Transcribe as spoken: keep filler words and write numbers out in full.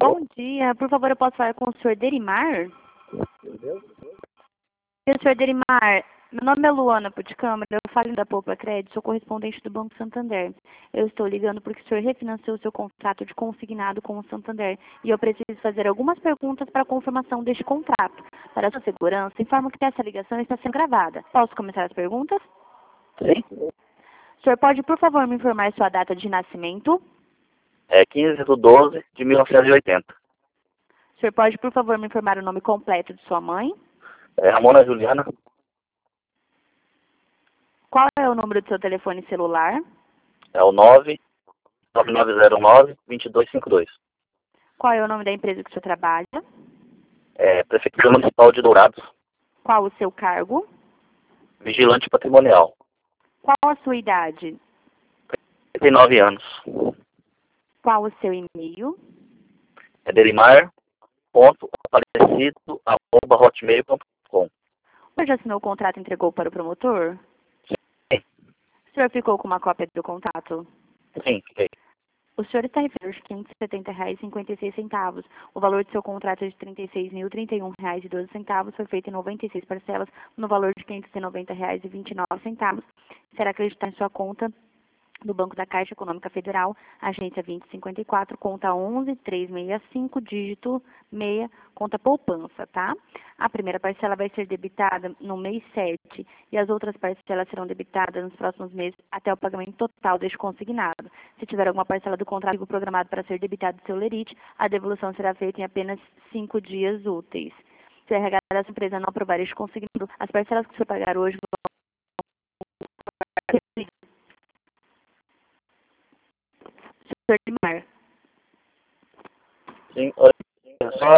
Bom dia, por favor, eu posso falar com o senhor Derimar? senhor Derimar, meu nome é Luana Puticâmara, eu falo da Poupa Crédito, sou correspondente do Banco Santander. Eu estou ligando porque o senhor refinanciou o seu contrato de consignado com o Santander e eu preciso fazer algumas perguntas para a confirmação deste contrato. Para a sua segurança, informo que essa ligação está sendo gravada. Posso começar as perguntas? Sim. O senhor pode, por favor, me informar sua data de nascimento? É quinze de doze de mil novecentos e oitenta. O senhor pode, por favor, me informar o nome completo de sua mãe? É Ramona Juliana. Qual é o número do seu telefone celular? É o nove nove nove zero nove dois dois cinco dois. Qual é o nome da empresa que o senhor trabalha? É Prefeitura Municipal de Dourados. Qual o seu cargo? Vigilante patrimonial. Qual a sua idade? trinta e nove anos. Qual o seu e-mail? É derimar ponto aparecido arroba hotmail ponto com. O senhor já assinou o contrato e entregou para o promotor? Sim, O senhor ficou com uma cópia do contrato? sim, fiquei. O senhor está referindo aos quinhentos e setenta reais e cinquenta e seis centavos. O valor do seu contrato é de trinta e seis mil e trinta e um reais e doze centavos. Foi feito em noventa e seis parcelas no valor de quinhentos e noventa reais e vinte e nove centavos. Será acreditado em sua conta do Banco da Caixa Econômica Federal, agência vinte e cinquenta e quatro, conta onze trezentos e sessenta e cinco, dígito seis, conta poupança, tá? A primeira parcela vai ser debitada no mês sete e as outras parcelas serão debitadas nos próximos meses até o pagamento total deste consignado. Se tiver alguma parcela do contrato programado para ser debitada do seu lerite, a devolução será feita em apenas cinco dias úteis. Se o R H dessa empresa não aprovar este consignado, as parcelas que você pagar hoje vão senhor Dimar. Sim, olha, só